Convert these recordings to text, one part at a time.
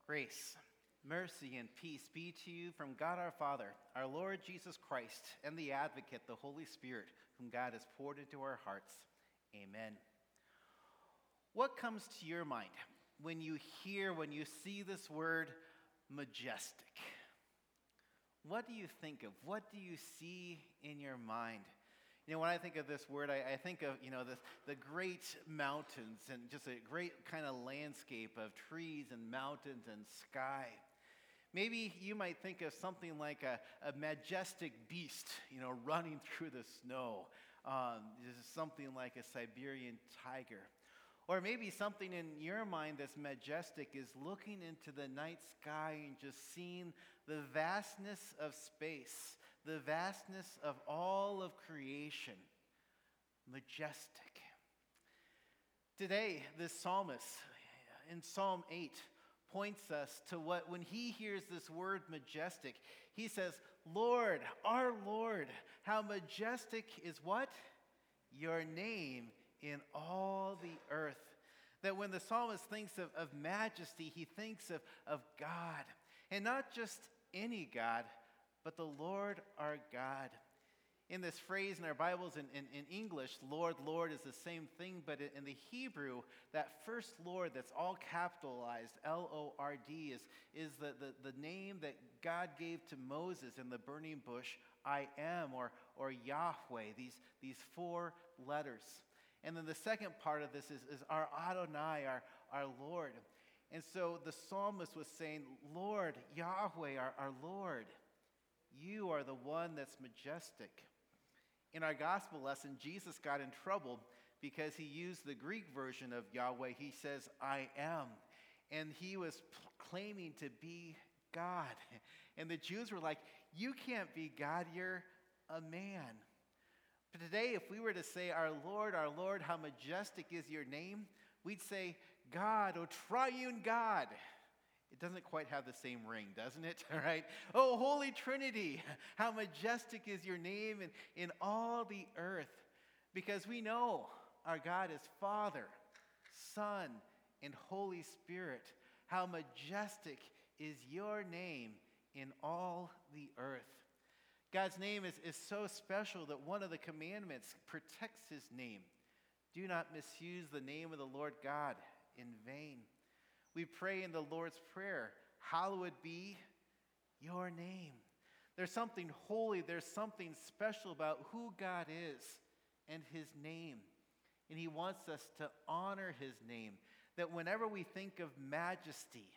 Grace, mercy, and peace be to you from God our Father, our Lord Jesus Christ, and the Advocate, the Holy Spirit, whom God has poured into our hearts. Amen. What comes to your mind when you see this word, majestic? What do you think of? What do you see in your mind? When I think of this word, I think of, the great mountains and just a great kind of landscape of trees and mountains and sky. Maybe you might think of something like a majestic beast, running through the snow. Just something like a Siberian tiger. Or maybe something in your mind that's majestic is looking into the night sky and just seeing the vastness of space, the vastness of all of creation. Majestic. Today, this psalmist in Psalm 8 points us to when he hears this word majestic, he says, Lord, our Lord, how majestic is what? Your name in all the earth. That when the psalmist thinks of majesty, he thinks of God. And not just any God, but the Lord our God. In this phrase in our Bibles in English, Lord, Lord is the same thing, but in the Hebrew, that first Lord that's all capitalized, L-O-R-D, is the name that God gave to Moses in the burning bush, I am, or Yahweh, these four letters. And then the second part of this is our Adonai, our Lord. And so the psalmist was saying, Lord, Yahweh, our Lord, you are the one that's majestic. In our gospel lesson, Jesus got in trouble because he used the Greek version of Yahweh. He says, I am. And he was claiming to be God. And the Jews were like, you can't be God, you're a man. But today, if we were to say, our Lord, how majestic is your name, we'd say, God, O triune God. It doesn't quite have the same ring, doesn't it? All right. Oh, Holy Trinity, how majestic is your name in all the earth. Because we know our God is Father, Son, and Holy Spirit. How majestic is your name in all the earth. God's name is so special that one of the commandments protects his name. Do not misuse the name of the Lord God in vain. We pray in the Lord's Prayer, hallowed be your name. There's something holy, there's something special about who God is and his name. And he wants us to honor his name. That whenever we think of majesty,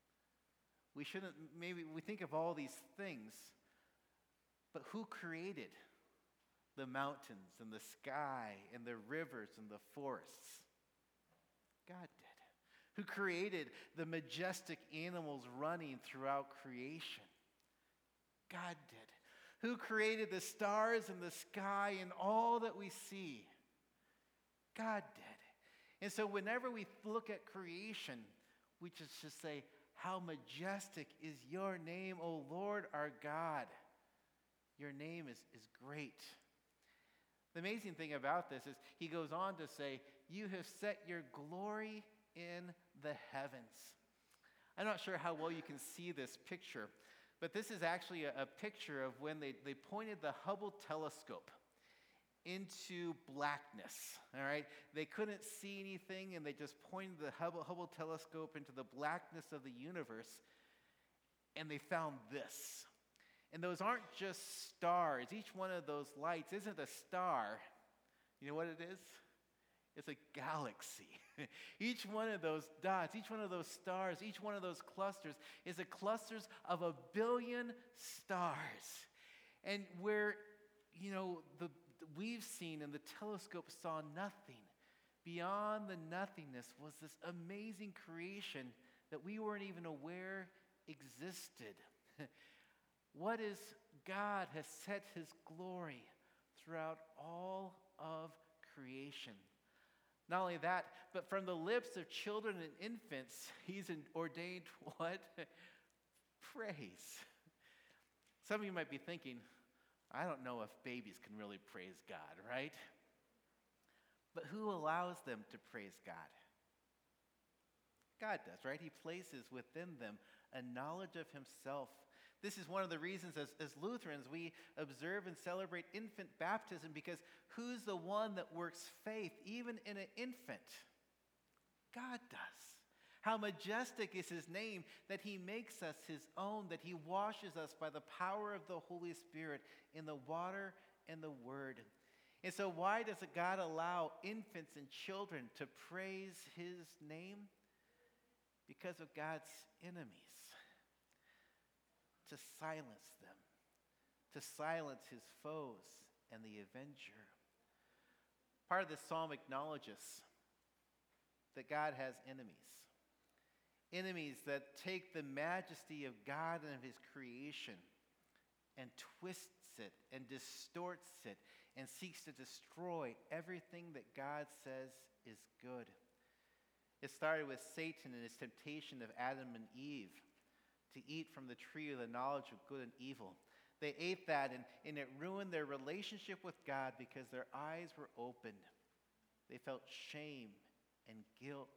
we think of all these things. But who created the mountains and the sky and the rivers and the forests? God did. Who created the majestic animals running throughout creation? God did. Who created the stars and the sky and all that we see? God did. And so whenever we look at creation, we just say, how majestic is your name, O Lord our God. Your name is great. The amazing thing about this is he goes on to say, you have set your glory in the heavens. I'm not sure how well you can see this picture, but this is actually a picture of when they pointed the Hubble telescope into blackness, all right? They couldn't see anything, and they just pointed the Hubble telescope into the blackness of the universe, and they found this. And those aren't just stars. Each one of those lights isn't a star. You know what it is? It's a galaxy. Each one of those dots, each one of those stars, each one of those clusters is a clusters of 1 billion stars. And where, we've seen and the telescope saw nothing, beyond the nothingness was this amazing creation that we weren't even aware existed. What is God has set his glory throughout all of creation. Not only that, but from the lips of children and infants, he's ordained what? Praise. Some of you might be thinking, I don't know if babies can really praise God, right? But who allows them to praise God? God does, right? He places within them a knowledge of himself. This is one of the reasons as Lutherans we observe and celebrate infant baptism, because who's the one that works faith even in an infant? God does. How majestic is his name that he makes us his own, that he washes us by the power of the Holy Spirit in the water and the word. And so why does God allow infants and children to praise his name? Because of God's enemies. To silence them. To silence his foes and the avenger. Part of this psalm acknowledges that God has enemies. Enemies that take the majesty of God and of his creation and twists it and distorts it and seeks to destroy everything that God says is good. It started with Satan and his temptation of Adam and Eve to eat from the tree of the knowledge of good and evil. They ate that and it ruined their relationship with God because their eyes were opened. They felt shame and guilt.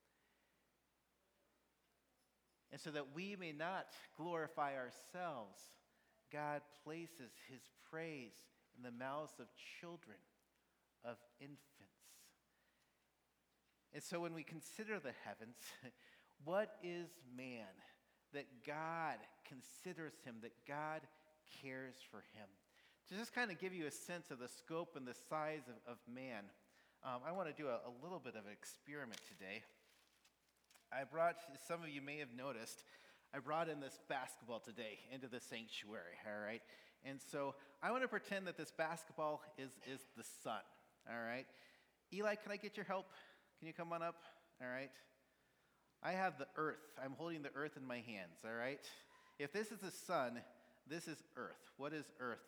And so that we may not glorify ourselves, God places his praise in the mouths of children, of infants. And so when we consider the heavens, what is man that God considers him, that God cares for him? To just kind of give you a sense of the scope and the size of man, I want to do a little bit of an experiment today. I brought, some of you may have noticed, I brought in this basketball today into the sanctuary, all right? And so I want to pretend that this basketball is the sun, all right? Eli, can I get your help? Can you come on up, all right? I have the earth. I'm holding the earth in my hands, all right? If this is the sun, this is earth. What is earth?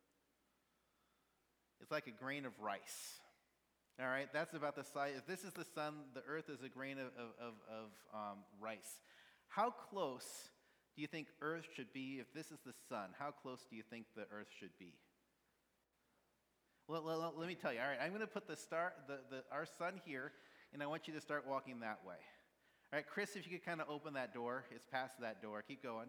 It's like a grain of rice. All right, that's about the size. If this is the sun, the earth is a grain of rice. How close do you think earth should be if this is the sun? How close do you think the earth should be? Well, let me tell you. All right, I'm going to put our sun here, and I want you to start walking that way. All right, Chris, if you could kind of open that door. It's past that door. Keep going.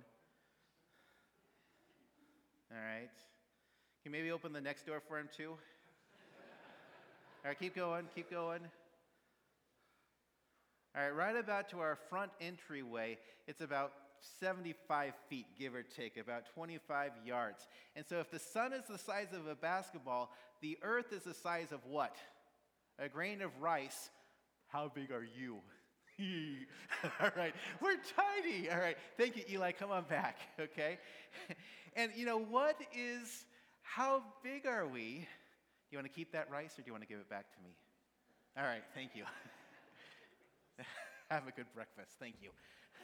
All right. Can you maybe open the next door for him too? All right, keep going, keep going. All right, right about to our front entryway, it's about 75 feet, give or take, about 25 yards. And so if the sun is the size of a basketball, the earth is the size of what? A grain of rice. How big are you? All right, we're tiny. All right, thank you, Eli. Come on back, okay? And you know, how big are we? Do you want to keep that rice or do you want to give it back to me? All right, thank you. Have a good breakfast. Thank you.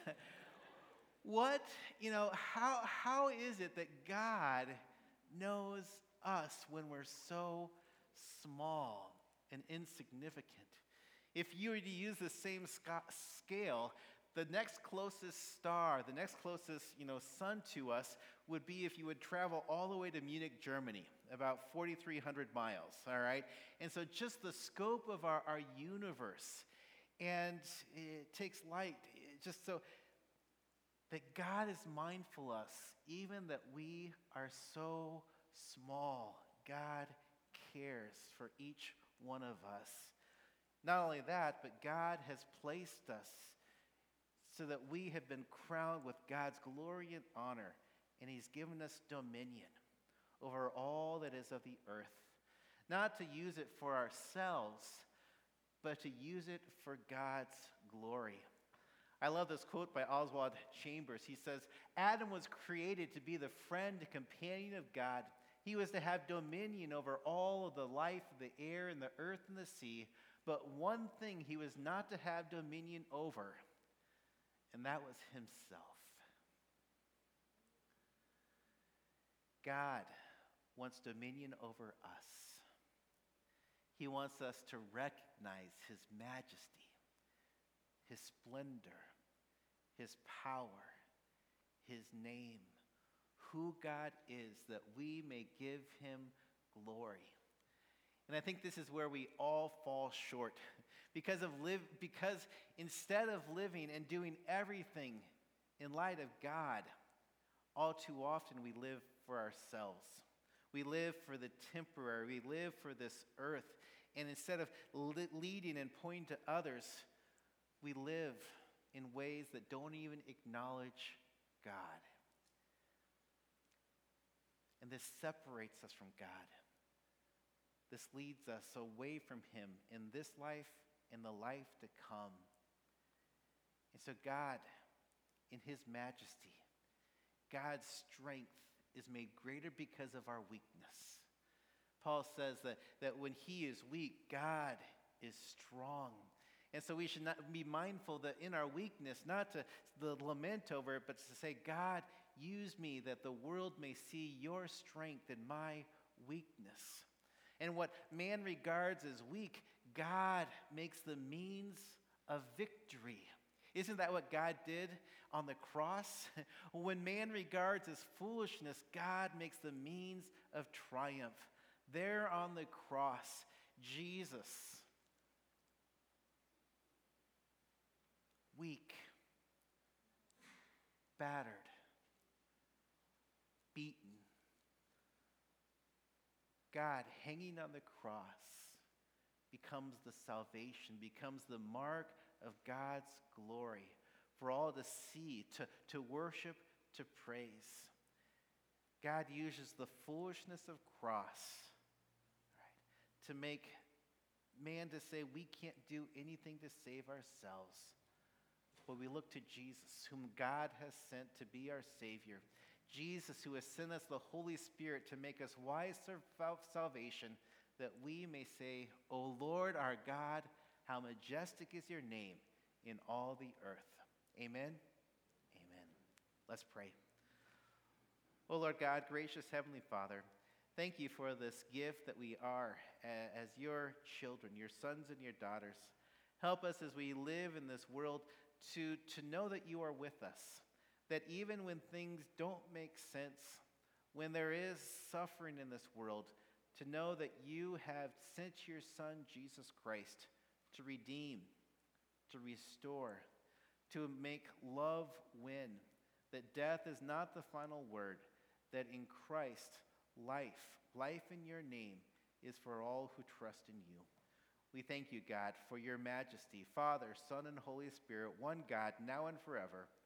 How is it that God knows us when we're so small and insignificant? If you were to use the same scale, the next closest star, the next closest, sun to us would be if you would travel all the way to Munich, Germany, about 4,300 miles, all right? And so just the scope of our universe, and it takes light, just so that God is mindful of us, even that we are so small. God cares for each one of us. Not only that, but God has placed us so that we have been crowned with God's glory and honor, and he's given us dominion over all that is of the earth. Not to use it for ourselves, but to use it for God's glory. I love this quote by Oswald Chambers. He says, Adam was created to be the friend and companion of God. He was to have dominion over all of the life, the air, and the earth and the sea. But one thing he was not to have dominion over, and that was himself. God wants dominion over us. He wants us to recognize his majesty, his splendor, his power, his name, who God is, that we may give him glory. And I think this is where we all fall short because instead of living and doing everything in light of God, all too often we live for ourselves. We live for the temporary. We live for this earth. And instead of leading and pointing to others, we live in ways that don't even acknowledge God. And this separates us from God. This leads us away from Him in this life and the life to come. And so God, in His majesty, God's strength is made greater because of our weakness. Paul says that when He is weak, God is strong. And so we should not be mindful that in our weakness, not to lament over it, but to say, God, use me that the world may see your strength in my weakness. And what man regards as weak, God makes the means of victory. Isn't that what God did on the cross? When man regards as foolishness, God makes the means of triumph. There on the cross, Jesus, weak, battered, beaten, God hanging on the cross becomes the salvation, becomes the mark of God's glory for all to see, to worship, to praise. God uses the foolishness of cross, right, to make man to say we can't do anything to save ourselves. But we look to Jesus, whom God has sent to be our Savior. Jesus, who has sent us the Holy Spirit to make us wise to salvation, that we may say, O Lord our God, how majestic is your name in all the earth. Amen. Amen. Let's pray. O Lord God, gracious Heavenly Father, thank you for this gift that we are as your children, your sons and your daughters. Help us as we live in this world to know that you are with us, that even when things don't make sense, when there is suffering in this world, to know that you have sent your Son, Jesus Christ, to redeem, to restore, to make love win, that death is not the final word, that in Christ, life in your name is for all who trust in you. We thank you, God, for your majesty, Father, Son, and Holy Spirit, one God, now and forever.